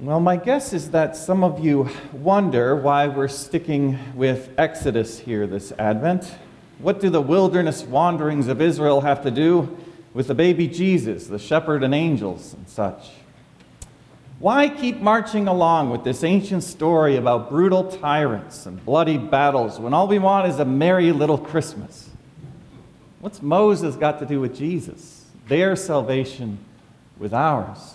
Well, my guess is that some of you wonder why we're sticking with Exodus here this Advent. What do the wilderness wanderings of Israel have to do with the baby Jesus, the shepherd and angels and such? Why keep marching along with this ancient story about brutal tyrants and bloody battles when all we want is a merry little Christmas? What's Moses got to do with Jesus, their salvation with ours?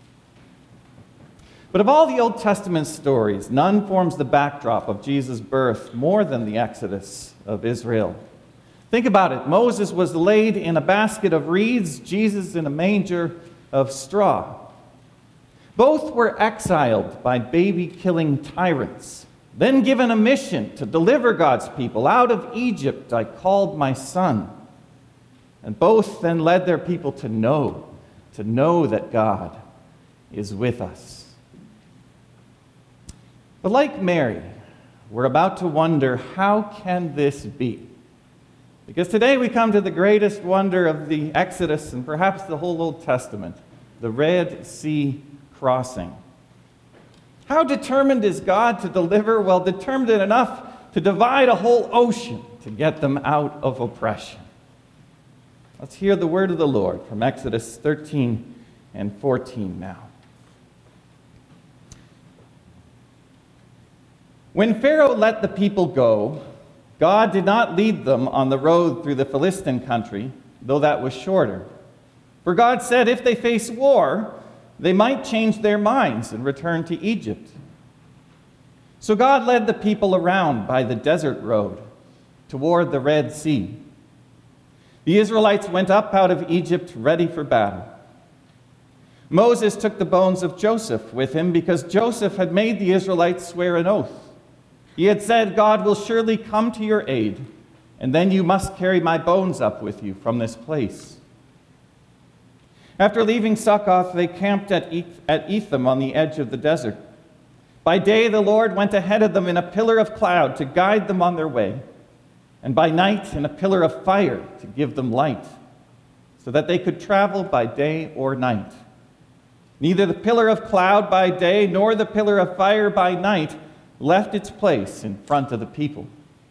But of all the Old Testament stories, none forms the backdrop of Jesus' birth more than the Exodus of Israel. Think about it. Moses was laid in a basket of reeds, Jesus in a manger of straw. Both were exiled by baby-killing tyrants, then given a mission to deliver God's people out of Egypt. I called my son. And both then led their people to know that God is with us. But like Mary, we're about to wonder, how can this be? Because today we come to the greatest wonder of the Exodus and perhaps the whole Old Testament, the Red Sea crossing. How determined is God to deliver? Well, determined enough to divide a whole ocean to get them out of oppression. Let's hear the word of the Lord from Exodus 13 and 14 now. When Pharaoh let the people go, God did not lead them on the road through the Philistine country, though that was shorter. For God said if they face war, they might change their minds and return to Egypt. So God led the people around by the desert road toward the Red Sea. The Israelites went up out of Egypt ready for battle. Moses took the bones of Joseph with him because Joseph had made the Israelites swear an oath. He had said, God will surely come to your aid, and then you must carry my bones up with you from this place. After leaving Succoth, they camped at Etham on the edge of the desert. By day, the Lord went ahead of them in a pillar of cloud to guide them on their way, and by night in a pillar of fire to give them light, so that they could travel by day or night. Neither the pillar of cloud by day nor the pillar of fire by night left its place in front of the people.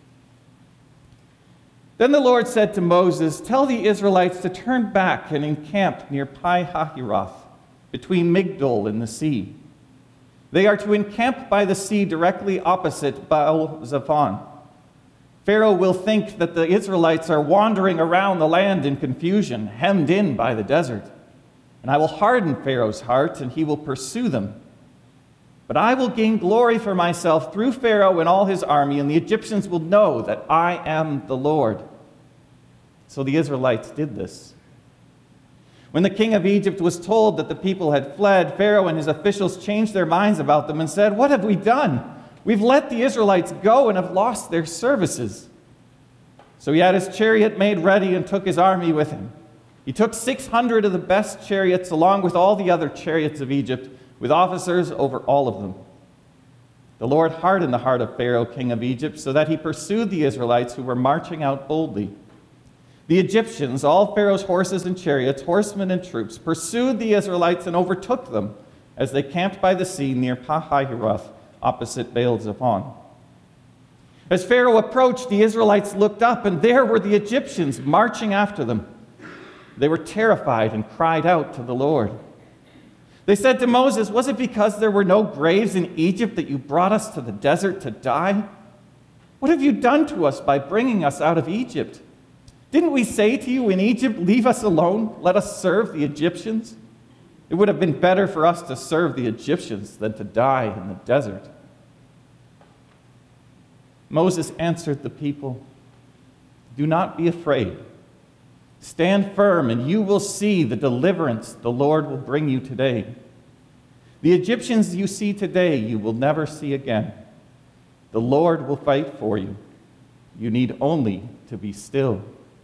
Then the Lord said to Moses, tell the Israelites to turn back and encamp near Pi-hahiroth, between Migdol and the sea. They are to encamp by the sea directly opposite Baal-zephon. Pharaoh will think that the Israelites are wandering around the land in confusion, hemmed in by the desert. And I will harden Pharaoh's heart, and he will pursue them. But I will gain glory for myself through Pharaoh and all his army, and the Egyptians will know that I am the Lord. So the Israelites did this. When the king of Egypt was told that the people had fled, Pharaoh and his officials changed their minds about them and said, what have we done? We've let the Israelites go and have lost their services. So he had his chariot made ready and took his army with him. He took 600 of the best chariots along with all the other chariots of Egypt, with officers over all of them. The Lord hardened the heart of Pharaoh, king of Egypt, so that he pursued the Israelites who were marching out boldly. The Egyptians, all Pharaoh's horses and chariots, horsemen and troops, pursued the Israelites and overtook them as they camped by the sea near Pi-hahiroth, opposite Baal-zephon. As Pharaoh approached, the Israelites looked up, and there were the Egyptians marching after them. They were terrified and cried out to the Lord. They said to Moses, was it because there were no graves in Egypt that you brought us to the desert to die? What have you done to us by bringing us out of Egypt? Didn't we say to you in Egypt, leave us alone, let us serve the Egyptians? It would have been better for us to serve the Egyptians than to die in the desert. Moses answered the people, do not be afraid. Stand firm, and you will see the deliverance the Lord will bring you today. The Egyptians you see today, you will never see again. The Lord will fight for you. You need only to be still.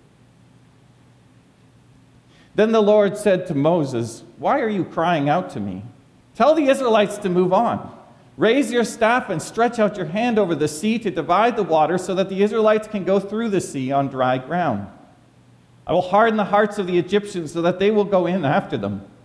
Then the Lord said to Moses, why are you crying out to me? Tell the Israelites to move on. Raise your staff and stretch out your hand over the sea to divide the water so that the Israelites can go through the sea on dry ground. I will harden the hearts of the Egyptians so that they will go in after them.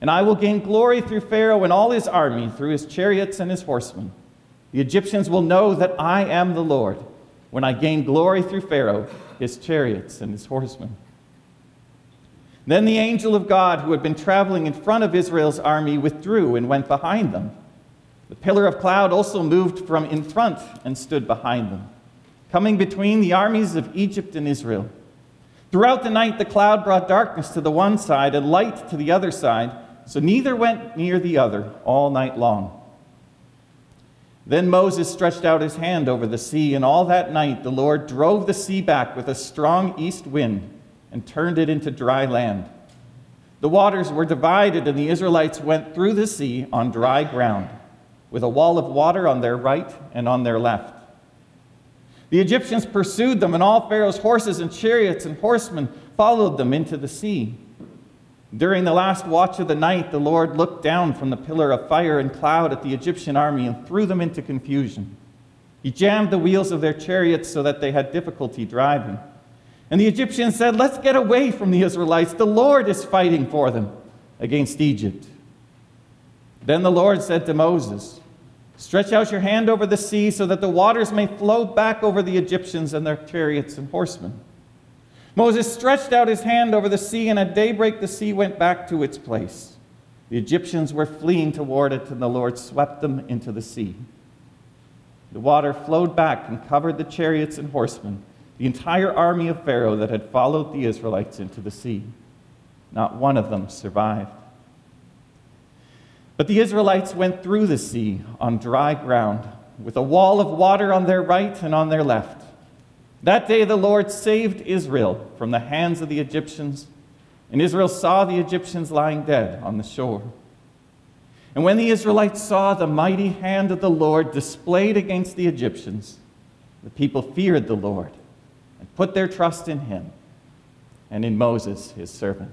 And I will gain glory through Pharaoh and all his army, through his chariots and his horsemen. The Egyptians will know that I am the Lord, when I gain glory through Pharaoh, his chariots, and his horsemen." Then the angel of God, who had been traveling in front of Israel's army, withdrew and went behind them. The pillar of cloud also moved from in front and stood behind them, coming between the armies of Egypt and Israel. Throughout the night, the cloud brought darkness to the one side and light to the other side, so neither went near the other all night long. Then Moses stretched out his hand over the sea, and all that night the Lord drove the sea back with a strong east wind and turned it into dry land. The waters were divided, and the Israelites went through the sea on dry ground, with a wall of water on their right and on their left. The Egyptians pursued them, and all Pharaoh's horses and chariots and horsemen followed them into the sea. During the last watch of the night, the Lord looked down from the pillar of fire and cloud at the Egyptian army and threw them into confusion. He jammed the wheels of their chariots so that they had difficulty driving. And the Egyptians said, "Let's get away from the Israelites. The Lord is fighting for them against Egypt." Then the Lord said to Moses, "Stretch out your hand over the sea so that the waters may flow back over the Egyptians and their chariots and horsemen." Moses stretched out his hand over the sea, and at daybreak the sea went back to its place. The Egyptians were fleeing toward it, and the Lord swept them into the sea. The water flowed back and covered the chariots and horsemen, the entire army of Pharaoh that had followed the Israelites into the sea. Not one of them survived. But the Israelites went through the sea on dry ground, with a wall of water on their right and on their left. That day the Lord saved Israel from the hands of the Egyptians, and Israel saw the Egyptians lying dead on the shore. And when the Israelites saw the mighty hand of the Lord displayed against the Egyptians, the people feared the Lord and put their trust in him and in Moses, his servant.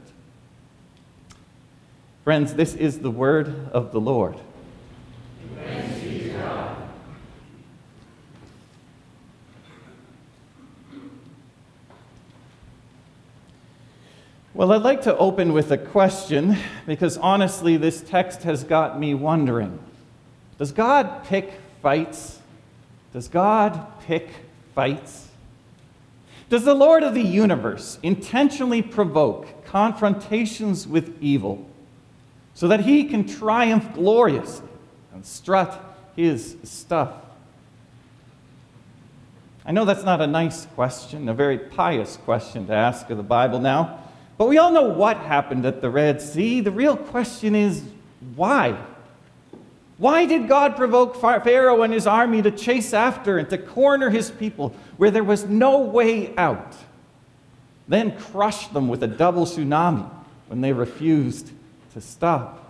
Friends, this is the word of the Lord. Thanks be to God. Well, I'd like to open with a question, because honestly, this text has got me wondering. Does God pick fights? Does God pick fights? Does the Lord of the universe intentionally provoke confrontations with evil so that he can triumph gloriously and strut his stuff? I know that's not a nice question, a very pious question to ask of the Bible now, but we all know what happened at the Red Sea. The real question is, why? Why did God provoke Pharaoh and his army to chase after and to corner his people where there was no way out, then crush them with a double tsunami when they refused to stop?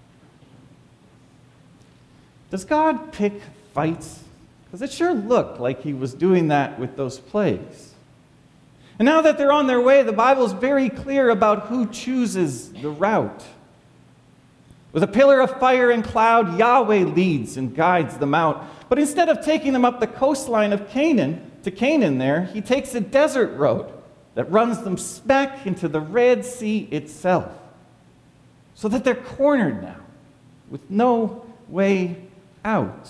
Does God pick fights? Because it sure looked like he was doing that with those plagues. And now that they're on their way, the Bible is very clear about who chooses the route. With a pillar of fire and cloud, Yahweh leads and guides them out. But instead of taking them up the coastline of Canaan, to Canaan there, he takes a desert road that runs them smack into the Red Sea itself. So that they're cornered now, with no way out.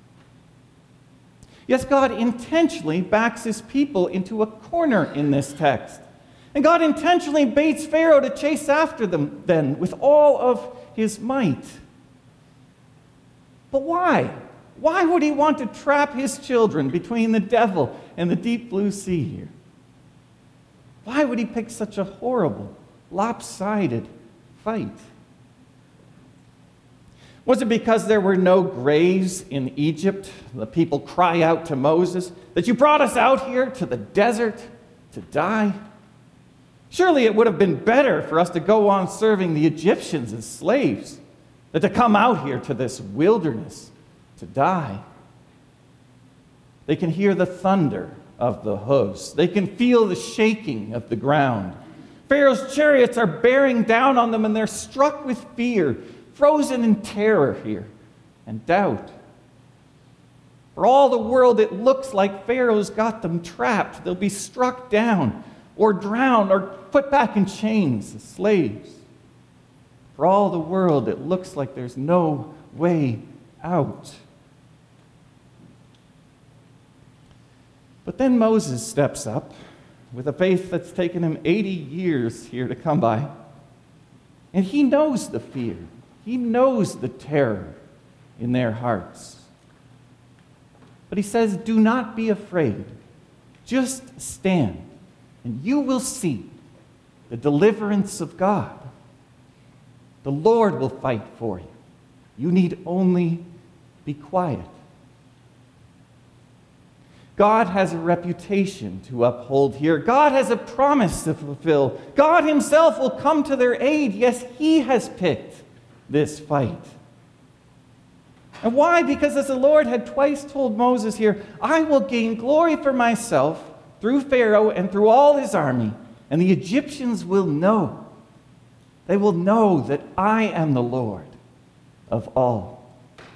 Yes, God intentionally backs his people into a corner in this text. And God intentionally baits Pharaoh to chase after them then with all of his might. But why? Why would he want to trap his children between the devil and the deep blue sea here? Why would he pick such a horrible, lopsided fight? Was it because there were no graves in Egypt? The people cry out to Moses that you brought us out here to the desert to die? Surely it would have been better for us to go on serving the Egyptians as slaves than to come out here to this wilderness to die. They can hear the thunder of the hooves. They can feel the shaking of the ground. Pharaoh's chariots are bearing down on them, and they're struck with fear, frozen in terror here and doubt. For all the world, it looks like Pharaoh's got them trapped. They'll be struck down or drowned or put back in chains as slaves. For all the world, it looks like there's no way out. But then Moses steps up with a faith that's taken him 80 years here to come by. And he knows the fear. He knows the terror in their hearts. But he says, do not be afraid. Just stand, and you will see the deliverance of God. The Lord will fight for you. You need only be quiet. God has a reputation to uphold here. God has a promise to fulfill. God himself will come to their aid. Yes, he has picked this fight. And why? Because as the Lord had twice told Moses here, I will gain glory for myself through Pharaoh and through all his army, and the Egyptians will know. They will know that I am the Lord of all.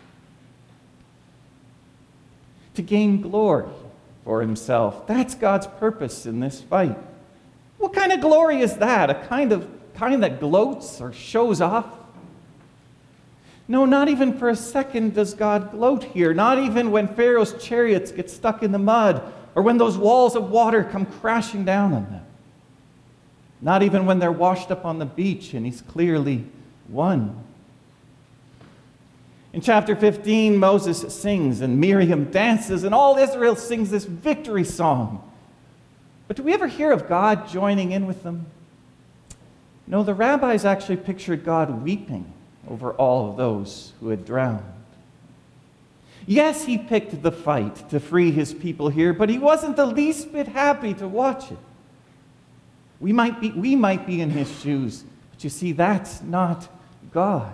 To gain glory for himself, that's God's purpose in this fight. What kind of glory is that? A kind that gloats or shows off? No, not even for a second does God gloat here. Not even when Pharaoh's chariots get stuck in the mud or when those walls of water come crashing down on them. Not even when they're washed up on the beach and he's clearly won. In chapter 15, Moses sings and Miriam dances and all Israel sings this victory song. But do we ever hear of God joining in with them? No, the rabbis actually pictured God weeping over all of those who had drowned. Yes, he picked the fight to free his people here, but he wasn't the least bit happy to watch it. We might be in his shoes, but you see, that's not God.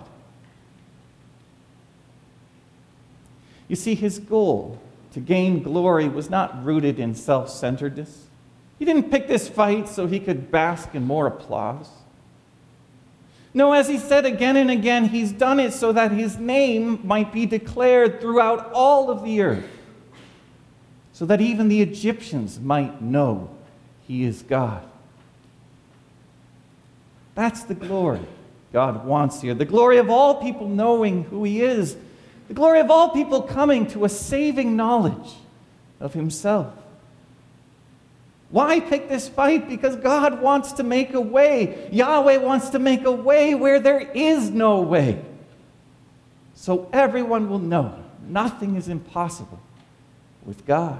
You see, his goal to gain glory was not rooted in self-centeredness. He didn't pick this fight so he could bask in more applause. No, as he said again and again, he's done it so that his name might be declared throughout all of the earth, so that even the Egyptians might know he is God. That's the glory God wants here. The glory of all people knowing who he is. The glory of all people coming to a saving knowledge of himself. Why pick this fight? Because God wants to make a way. Yahweh wants to make a way where there is no way. So everyone will know nothing is impossible with God.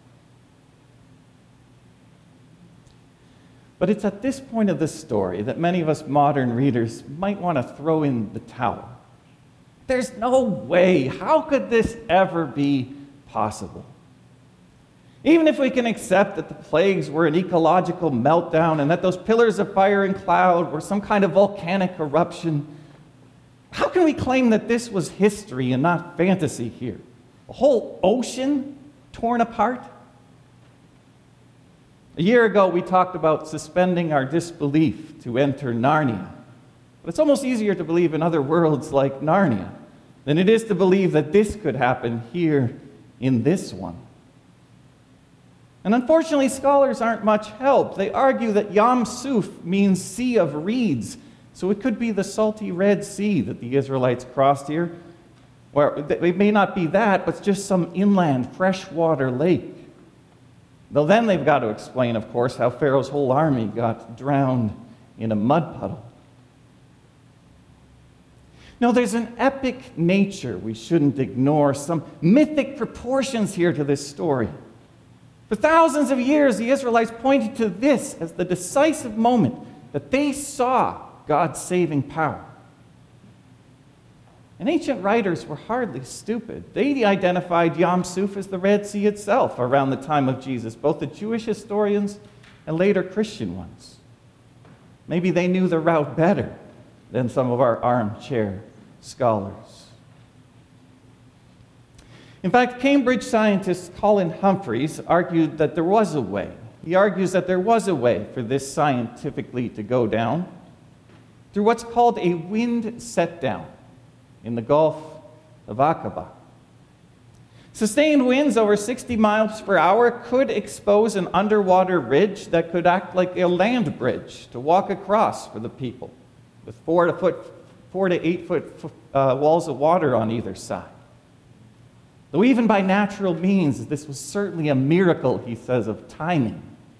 But it's at this point of the story that many of us modern readers might want to throw in the towel. There's no way. How could this ever be possible? Even if we can accept that the plagues were an ecological meltdown and that those pillars of fire and cloud were some kind of volcanic eruption, how can we claim that this was history and not fantasy here? A whole ocean torn apart? A year ago, we talked about suspending our disbelief to enter Narnia. But it's almost easier to believe in other worlds like Narnia than it is to believe that this could happen here in this one. And unfortunately, scholars aren't much help. They argue that Yam Suf means sea of reeds, so it could be the salty Red Sea that the Israelites crossed here. Or it may not be that, but just some inland freshwater lake. Though then they've got to explain, of course, how Pharaoh's whole army got drowned in a mud puddle. No, there's an epic nature we shouldn't ignore, some mythic proportions here to this story. For thousands of years, the Israelites pointed to this as the decisive moment that they saw God's saving power. And ancient writers were hardly stupid. They identified Yam Suf as the Red Sea itself around the time of Jesus, both the Jewish historians and later Christian ones. Maybe they knew the route better than some of our armchair scholars. In fact, Cambridge scientist Colin Humphreys argued that there was a way. He argues that there was a way for this scientifically to go down through what's called a wind set-down in the Gulf of Aqaba. Sustained winds over 60 miles per hour could expose an underwater ridge that could act like a land bridge to walk across for the people with 4 to 8 foot walls of water on either side. Though even by natural means, this was certainly a miracle, he says, of timing.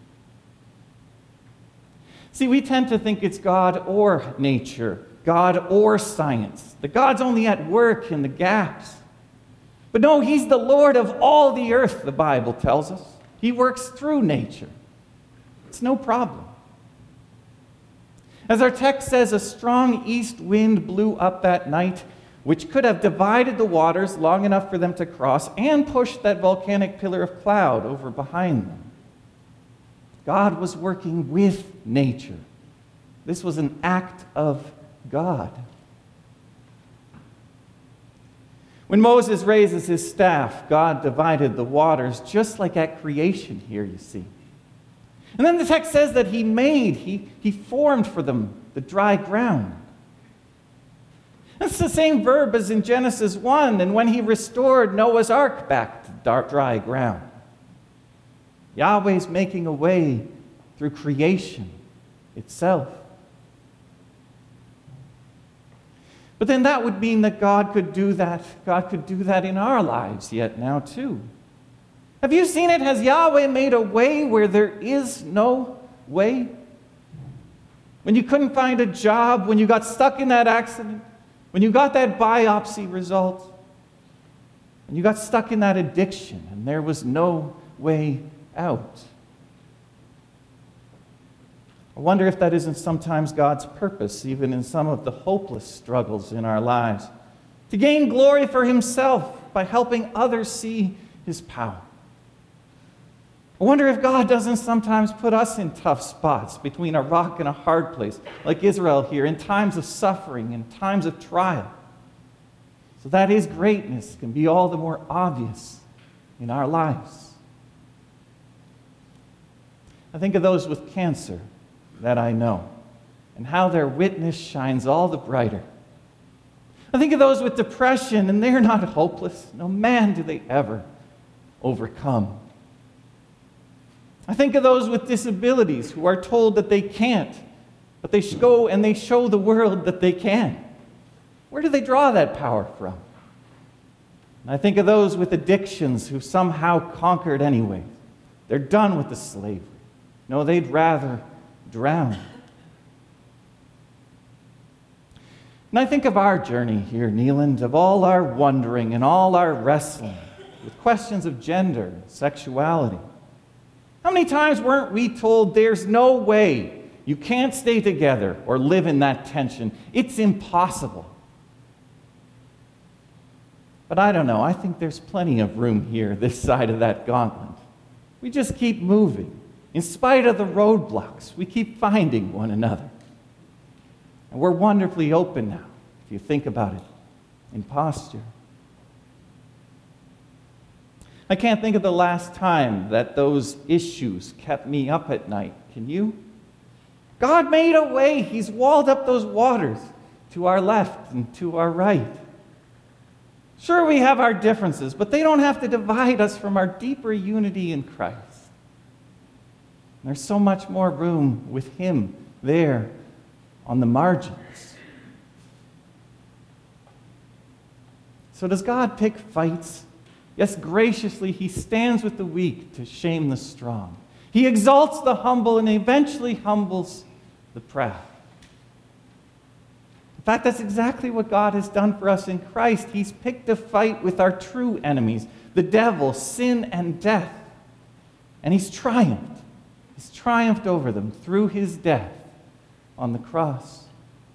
See, we tend to think it's God or nature, God or science, that God's only at work in the gaps. But no, he's the Lord of all the earth, the Bible tells us. He works through nature. It's no problem. As our text says, a strong east wind blew up that night, which could have divided the waters long enough for them to cross and pushed that volcanic pillar of cloud over behind them. God was working with nature. This was an act of God. When Moses raises his staff, God divided the waters, just like at creation here, you see. And then the text says that he formed for them the dry ground. That's the same verb as in Genesis 1 and when he restored Noah's ark back to dry ground. Yahweh's making a way through creation itself. But then that would mean that God could do that. God could do that in our lives yet now too. Have you seen it? Has Yahweh made a way where there is no way? When you couldn't find a job, when you got stuck in that accident, when you got that biopsy result, when you got stuck in that addiction and there was no way out. I wonder if that isn't sometimes God's purpose, even in some of the hopeless struggles in our lives, to gain glory for himself by helping others see his power. I wonder if God doesn't sometimes put us in tough spots between a rock and a hard place, like Israel here, in times of suffering and times of trial, so that his greatness can be all the more obvious in our lives. I think of those with cancer that I know, and how their witness shines all the brighter. I think of those with depression, and they're not hopeless. No, man, do they ever overcome. I think of those with disabilities who are told that they can't, but they go and they show the world that they can. Where do they draw that power from? And I think of those with addictions who somehow conquered anyway. They're done with the slavery. No, they'd rather drown. And I think of our journey here, Neeland, of all our wondering and all our wrestling with questions of gender and sexuality. How many times weren't we told there's no way you can't stay together or live in that tension? It's impossible. But I don't know. I think there's plenty of room here, this side of that gauntlet. We just keep moving. In spite of the roadblocks, we keep finding one another. And we're wonderfully open now, if you think about it, in posture. I can't think of the last time that those issues kept me up at night. Can you? God made a way. He's walled up those waters to our left and to our right. Sure, we have our differences, but they don't have to divide us from our deeper unity in Christ. There's so much more room with him there on the margins. So does God pick fights? Yes, graciously, he stands with the weak to shame the strong. He exalts the humble and eventually humbles the proud. In fact, that's exactly what God has done for us in Christ. He's picked a fight with our true enemies, the devil, sin, and death. And he's triumphed. He's triumphed over them through his death on the cross.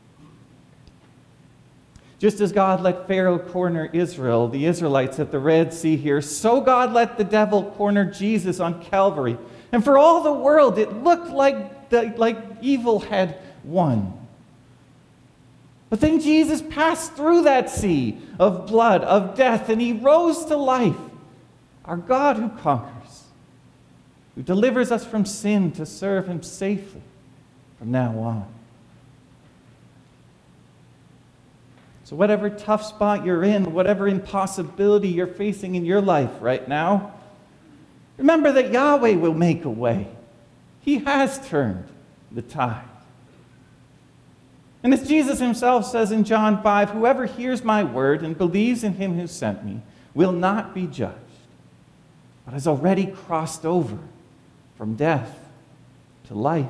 Just as God let Pharaoh corner Israel, the Israelites at the Red Sea here, so God let the devil corner Jesus on Calvary. And for all the world, it looked like evil had won. But then Jesus passed through that sea of blood, of death, and he rose to life. Our God who conquers, who delivers us from sin to serve him safely from now on. So whatever tough spot you're in, whatever impossibility you're facing in your life right now, remember that Yahweh will make a way. He has turned the tide. And as Jesus himself says in John 5, whoever hears my word and believes in him who sent me will not be judged, but has already crossed over from death to life.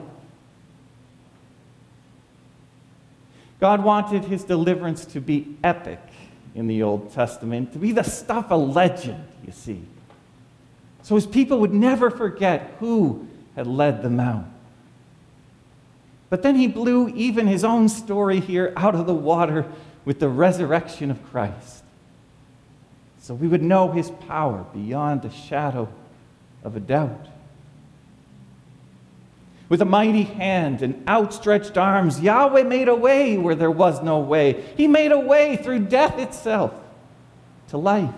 God wanted his deliverance to be epic in the Old Testament, to be the stuff of legend, you see. So his people would never forget who had led them out. But then he blew even his own story here out of the water with the resurrection of Christ. So we would know his power beyond a shadow of a doubt. With a mighty hand and outstretched arms, Yahweh made a way where there was no way. He made a way through death itself to life.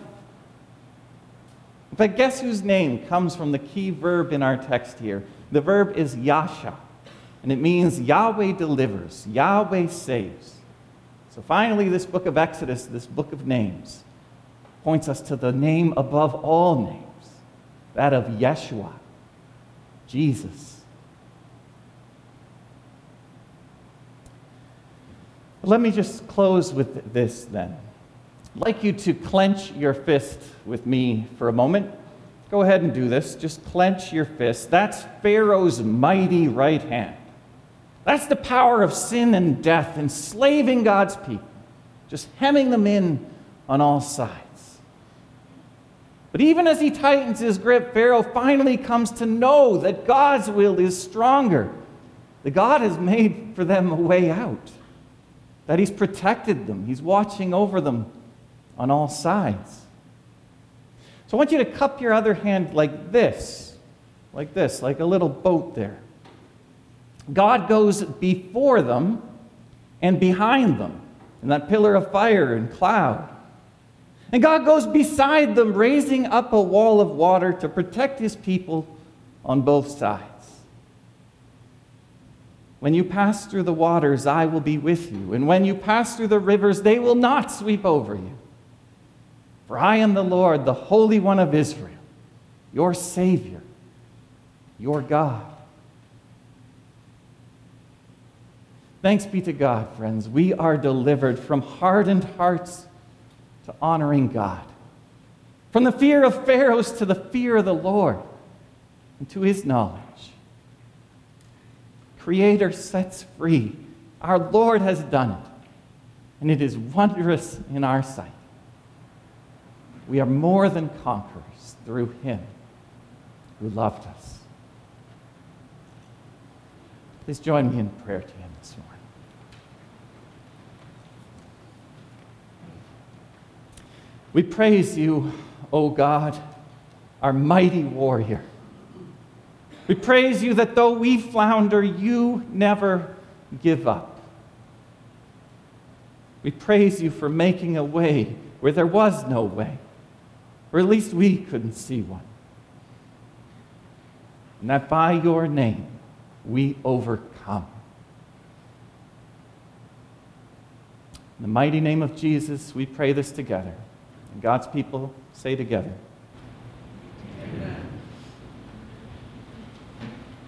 But guess whose name comes from the key verb in our text here? The verb is yasha, and it means Yahweh delivers, Yahweh saves. So finally, this book of Exodus, this book of names, points us to the name above all names, that of Yeshua, Jesus. Let me just close with this then. I'd like you to clench your fist with me for a moment. Go ahead and do this. Just clench your fist. That's Pharaoh's mighty right hand. That's the power of sin and death, enslaving God's people, just hemming them in on all sides. But even as he tightens his grip, Pharaoh finally comes to know that God's will is stronger, that God has made for them a way out, that he's protected them, he's watching over them on all sides. So I want you to cup your other hand like this, like a little boat there. God goes before them and behind them in that pillar of fire and cloud. And God goes beside them, raising up a wall of water to protect his people on both sides. When you pass through the waters, I will be with you. And when you pass through the rivers, they will not sweep over you. For I am the Lord, the Holy One of Israel, your Savior, your God. Thanks be to God, friends. We are delivered from hardened hearts to honoring God, from the fear of Pharaohs to the fear of the Lord, and to his knowledge. Creator sets free. Our Lord has done it, and it is wondrous in our sight. We are more than conquerors through him who loved us. Please join me in prayer to him this morning. We praise you, O God, our mighty warrior. We praise you that though we flounder, you never give up. We praise you for making a way where there was no way, or at least we couldn't see one. And that by your name we overcome. In the mighty name of Jesus, we pray this together. And God's people say together,